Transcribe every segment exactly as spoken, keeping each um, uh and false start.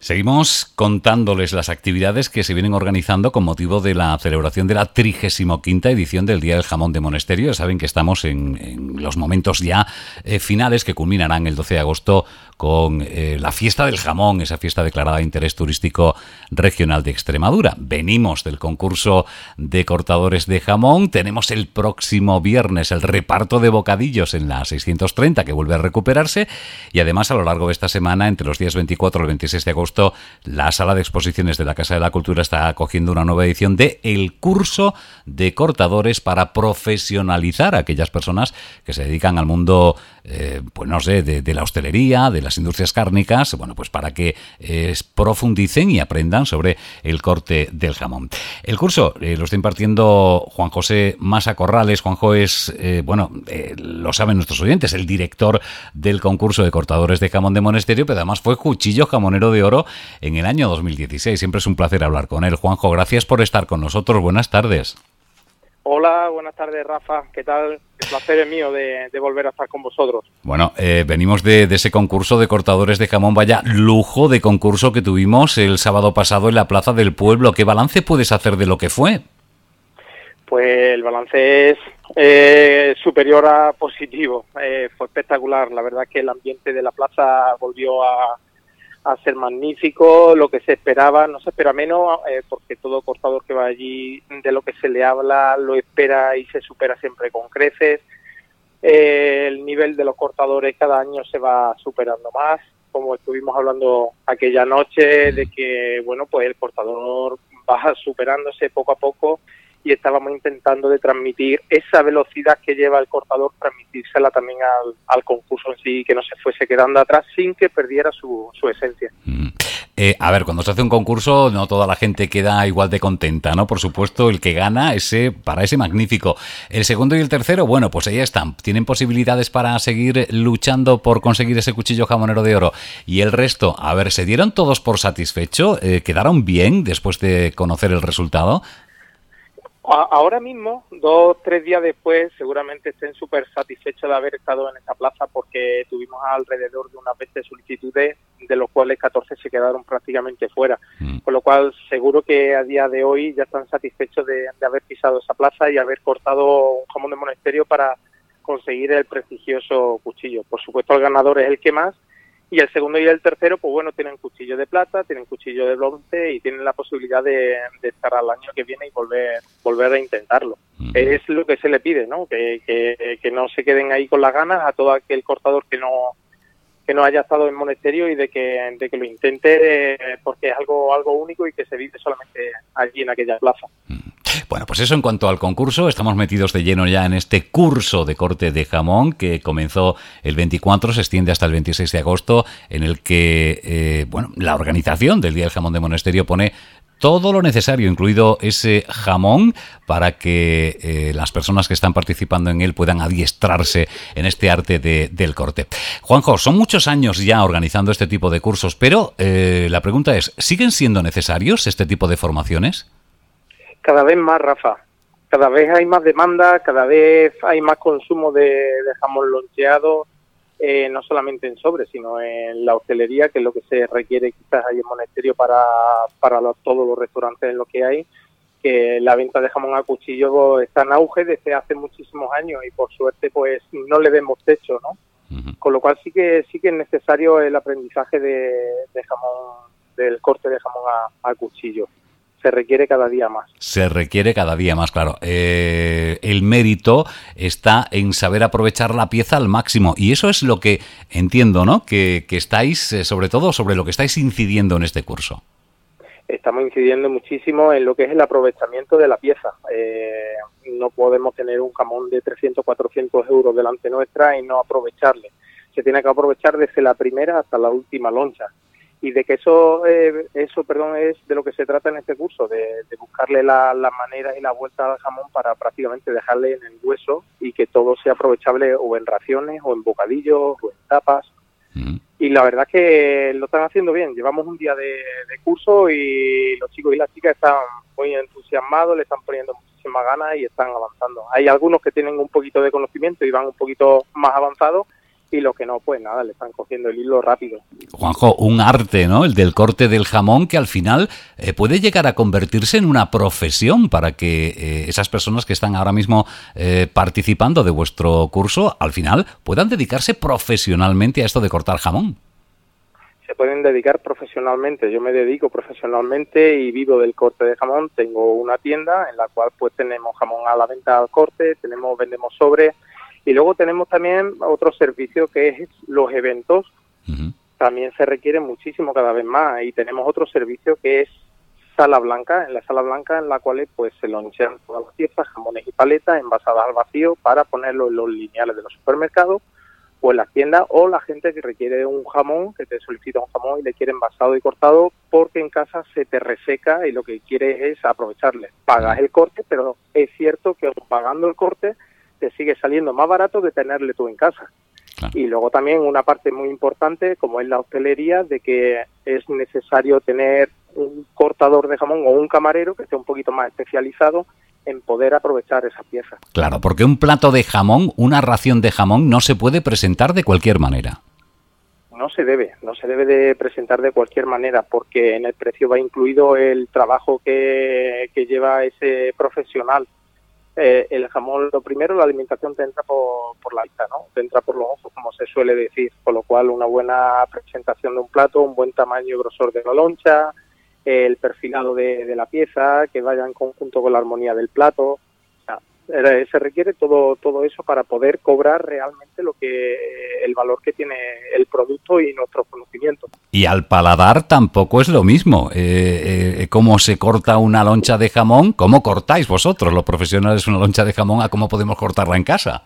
Seguimos contándoles las actividades que se vienen organizando con motivo de la celebración de la trigésima quinta edición del Día del Jamón de Monesterio. Saben que estamos en, en los momentos ya eh, finales que culminarán el doce de agosto con eh, la fiesta del jamón, esa fiesta declarada de interés turístico regional de Extremadura. Venimos del concurso de cortadores de jamón. Tenemos el próximo viernes el reparto de bocadillos en la seiscientos treinta, que vuelve a recuperarse. Y además, a lo largo de esta semana, entre los días veinticuatro y veintiséis de agosto, la Sala de Exposiciones de la Casa de la Cultura está acogiendo una nueva edición de el curso de cortadores para profesionalizar a aquellas personas que se dedican al mundo, eh, pues no sé, de, de la hostelería, de las industrias cárnicas, bueno, pues para que eh, profundicen y aprendan sobre el corte del jamón. El curso eh, lo está impartiendo Juan José Masa Corrales. Juanjo es, eh, bueno, eh, lo saben nuestros oyentes, el director del concurso de cortadores de jamón de Monesterio, pero además fue cuchillo jamonero de oro en el año dos mil dieciséis. Siempre es un placer hablar con él. Juanjo, gracias por estar con nosotros. Buenas tardes. Hola, buenas tardes, Rafa. ¿Qué tal? El placer es mío de, de volver a estar con vosotros. Bueno, eh, venimos de, de ese concurso de cortadores de jamón. Vaya lujo de concurso que tuvimos el sábado pasado en la Plaza del Pueblo. ¿Qué balance puedes hacer de lo que fue? Pues el balance es eh, superior a positivo. Eh, fue espectacular. La verdad es que el ambiente de la plaza volvió a... a ser magnífico, lo que se esperaba, no se espera menos, eh, porque todo cortador que va allí, de lo que se le habla, lo espera y se supera siempre con creces. Eh, el nivel de los cortadores cada año se va superando más, como estuvimos hablando aquella noche, de que, bueno, pues el cortador va superándose poco a poco, y estábamos intentando de transmitir esa velocidad que lleva el cortador, transmitírsela también al, al concurso en sí, que no se fuese quedando atrás sin que perdiera su, su esencia. Mm. Eh, a ver, cuando se hace un concurso no toda la gente queda igual de contenta, ¿no? Por supuesto, el que gana, ese para ese magnífico. El segundo y el tercero, bueno, pues ahí están. Tienen posibilidades para seguir luchando por conseguir ese cuchillo jamonero de oro. Y el resto, a ver, ¿se dieron todos por satisfecho? Eh, ¿Quedaron bien después de conocer el resultado? Ahora mismo, dos, tres días después, seguramente estén súper satisfechos de haber estado en esta plaza, porque tuvimos alrededor de unas veinte solicitudes, de los cuales catorce se quedaron prácticamente fuera. Mm. Con lo cual, seguro que a día de hoy ya están satisfechos de, de haber pisado esa plaza y haber cortado un jamón de Monesterio para conseguir el prestigioso cuchillo. Por supuesto, el ganador es el que más. Y el segundo y el tercero, pues bueno, tienen cuchillo de plata, tienen cuchillo de bronce y tienen la posibilidad de, de estar al año que viene y volver volver a intentarlo. Mm. Es lo que se le pide, ¿no? Que, que, que no se queden ahí con las ganas a todo aquel cortador que no que no haya estado en Monesterio, y de que de que lo intente, eh, porque es algo algo único y que se vive solamente allí en aquella plaza. Mm. Bueno, pues eso en cuanto al concurso. Estamos metidos de lleno ya en este curso de corte de jamón que comenzó el veinticuatro, se extiende hasta el veintiséis de agosto, en el que eh, bueno, la organización del Día del Jamón de Monesterio pone todo lo necesario, incluido ese jamón, para que eh, las personas que están participando en él puedan adiestrarse en este arte de, del corte. Juanjo, son muchos años ya organizando este tipo de cursos, pero eh, la pregunta es, ¿siguen siendo necesarios este tipo de formaciones? Cada vez más, Rafa. Cada vez hay más demanda, cada vez hay más consumo de, de jamón loncheado, eh, no solamente en sobre, sino en la hostelería, que es lo que se requiere quizás ahí en Monesterio para, para los, todos los restaurantes en los que hay, que la venta de jamón a cuchillo está en auge desde hace muchísimos años y por suerte pues no le vemos techo, ¿no? Uh-huh. Con lo cual sí que sí que es necesario el aprendizaje de, de jamón, del corte de jamón a, a cuchillo. Se requiere cada día más. Se requiere cada día más, claro. Eh, el mérito está en saber aprovechar la pieza al máximo. Y eso es lo que entiendo, ¿no? Que, que estáis, eh, sobre todo, sobre lo que estáis incidiendo en este curso. Estamos incidiendo muchísimo en lo que es el aprovechamiento de la pieza. Eh, no podemos tener un jamón de trescientos, cuatrocientos euros delante nuestra y no aprovecharle. Se tiene que aprovechar desde la primera hasta la última loncha. Y de que eso, eh, eso perdón, es de lo que se trata en este curso, de, de buscarle la, la manera y la vuelta al jamón para prácticamente dejarle en el hueso y que todo sea aprovechable o en raciones, o en bocadillos, o en tapas. Mm. Y la verdad es que lo están haciendo bien. Llevamos un día de, de curso y los chicos y las chicas están muy entusiasmados, le están poniendo muchísimas ganas y están avanzando. Hay algunos que tienen un poquito de conocimiento y van un poquito más avanzados, y los que no, pues nada, le están cogiendo el hilo rápido. Juanjo, un arte, ¿no? El del corte del jamón, que al final eh, puede llegar a convertirse en una profesión para que eh, esas personas que están ahora mismo eh, participando de vuestro curso, al final puedan dedicarse profesionalmente a esto de cortar jamón. Se pueden dedicar profesionalmente. Yo me dedico profesionalmente y vivo del corte de jamón. Tengo una tienda en la cual pues tenemos jamón a la venta al corte, tenemos vendemos sobres. Y luego tenemos también otro servicio que es los eventos. Uh-huh. También se requiere muchísimo cada vez más. Y tenemos otro servicio que es sala blanca. En la sala blanca en la cual pues se lonchean todas las piezas, jamones y paletas envasadas al vacío para ponerlo en los lineales de los supermercados o en las tiendas, o la gente que requiere un jamón, que te solicita un jamón y le quiere envasado y cortado porque en casa se te reseca y lo que quieres es aprovecharle. Pagas el corte, pero es cierto que pagando el corte te sigue saliendo más barato que tenerle tú en casa. Claro. Y luego también una parte muy importante, como es la hostelería, de que es necesario tener un cortador de jamón o un camarero que esté un poquito más especializado en poder aprovechar esa pieza. Claro, porque un plato de jamón, una ración de jamón, no se puede presentar de cualquier manera. No se debe, no se debe de presentar de cualquier manera, porque en el precio va incluido el trabajo que, que lleva ese profesional. Eh, el jamón, lo primero, la alimentación te entra por, por la vista, ¿no? Te entra por los ojos, como se suele decir, con lo cual una buena presentación de un plato, un buen tamaño y grosor de la loncha, el perfilado de, de la pieza, que vaya en conjunto con la armonía del plato. O sea, se requiere todo todo eso para poder cobrar realmente lo que el valor que tiene el producto y nuestros conocimientos. Y al paladar tampoco es lo mismo. Eh, eh, ¿Cómo se corta una loncha de jamón? ¿Cómo cortáis vosotros, los profesionales, una loncha de jamón a cómo podemos cortarla en casa?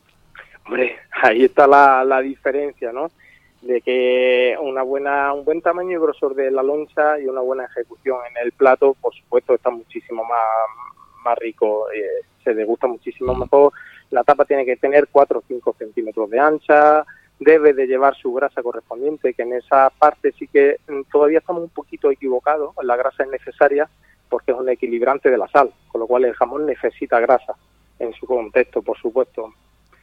Hombre, ahí está la, la diferencia, ¿no? De que una buena un buen tamaño y grosor de la loncha y una buena ejecución en el plato, por supuesto, está muchísimo más, más rico, eh, se degusta muchísimo mejor. La tapa tiene que tener cuatro o cinco centímetros de ancha, debe de llevar su grasa correspondiente, que en esa parte sí que todavía estamos un poquito equivocados, la grasa es necesaria porque es un equilibrante de la sal, con lo cual el jamón necesita grasa en su contexto, por supuesto.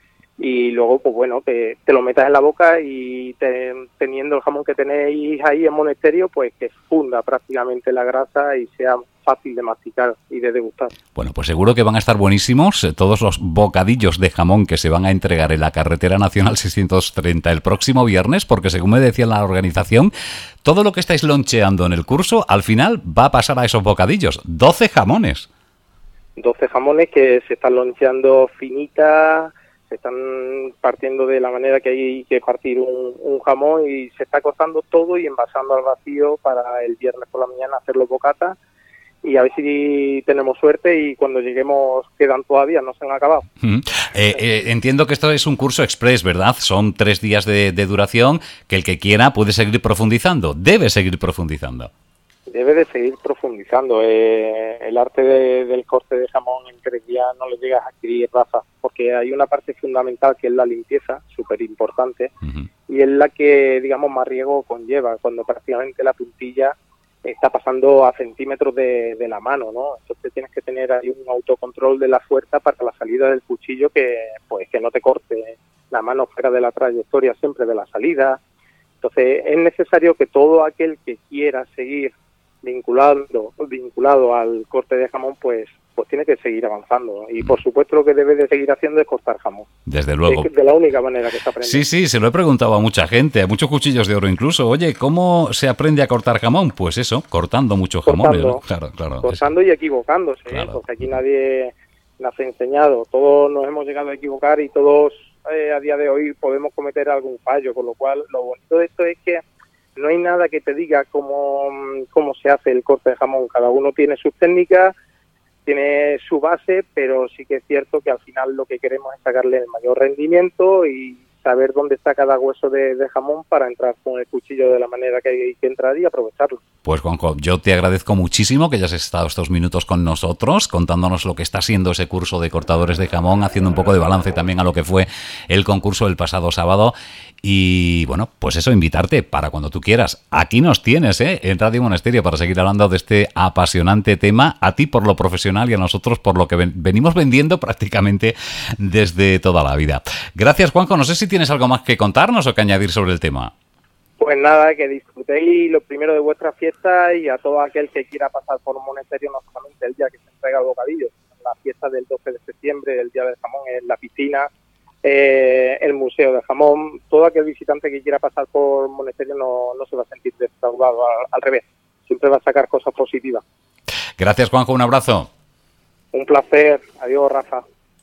Y luego, pues bueno, que te lo metas en la boca y te, teniendo el jamón que tenéis ahí en Monasterio, pues que funda prácticamente la grasa y sea fácil de masticar y de degustar. Bueno, pues seguro que van a estar buenísimos eh, todos los bocadillos de jamón que se van a entregar en la Carretera Nacional seiscientos treinta el próximo viernes, porque según me decía la organización, todo lo que estáis loncheando en el curso, al final va a pasar a esos bocadillos. doce jamones. doce jamones que se están loncheando finitas, se están partiendo de la manera que hay que partir un, un jamón y se está cortando todo y envasando al vacío para el viernes por la mañana hacer los bocatas y a ver si tenemos suerte y cuando lleguemos quedan todavía, no se han acabado. Mm. Eh, eh, entiendo que esto es un curso express, ¿verdad? Son tres días de, de duración que el que quiera puede seguir profundizando, debe seguir profundizando. Debe de seguir profundizando. Eh, el arte de, del corte de jamón en tres días no le llegas a adquirir raza, porque hay una parte fundamental que es la limpieza, súper importante, uh-huh. y es la que, digamos, más riesgo conlleva, cuando prácticamente la puntilla está pasando a centímetros de, de la mano, ¿no? Entonces tienes que tener ahí un autocontrol de la fuerza para la salida del cuchillo que, pues, que no te corte la mano fuera de la trayectoria siempre de la salida. Entonces es necesario que todo aquel que quiera seguir vinculado vinculado al corte de jamón pues pues tiene que seguir avanzando y por supuesto lo que debe de seguir haciendo es cortar jamón. Desde luego. Es de la única manera que se aprende. Sí, sí, se lo he preguntado a mucha gente, a muchos cuchillos de oro incluso. Oye, ¿cómo se aprende a cortar jamón? Pues eso, cortando mucho jamón. Cortando, claro, claro. Cortando y equivocándose, claro. ¿eh? Porque aquí nadie nos ha enseñado. Todos nos hemos llegado a equivocar y todos eh, a día de hoy podemos cometer algún fallo, con lo cual lo bonito de esto es que no hay nada que te diga cómo, cómo se hace el corte de jamón. Cada uno tiene sus técnicas, tiene su base, pero sí que es cierto que al final lo que queremos es sacarle el mayor rendimiento y saber dónde está cada hueso de, de jamón para entrar con el cuchillo de la manera que hay que entrar y aprovecharlo. Pues Juanjo, yo te agradezco muchísimo que hayas estado estos minutos con nosotros, contándonos lo que está siendo ese curso de cortadores de jamón, haciendo un poco de balance también a lo que fue el concurso del pasado sábado. Y bueno, pues eso, invitarte para cuando tú quieras. Aquí nos tienes, ¿eh? En Radio Monasterio para seguir hablando de este apasionante tema, a ti por lo profesional y a nosotros por lo que ven- venimos vendiendo prácticamente desde toda la vida. Gracias, Juanjo. No sé si tienes algo más que contarnos o que añadir sobre el tema. Pues nada, que disfrutéis lo primero de vuestra fiesta y a todo aquel que quiera pasar por un Monesterio, no solamente el día que se entrega el bocadillo, la fiesta del doce de septiembre, el Día del Jamón, en la piscina, eh, el Museo del Jamón. Todo aquel visitante que quiera pasar por Monesterio no, no se va a sentir defraudado, al, al revés, siempre va a sacar cosas positivas. Gracias, Juanjo, un abrazo. Un placer. Adiós, Rafa.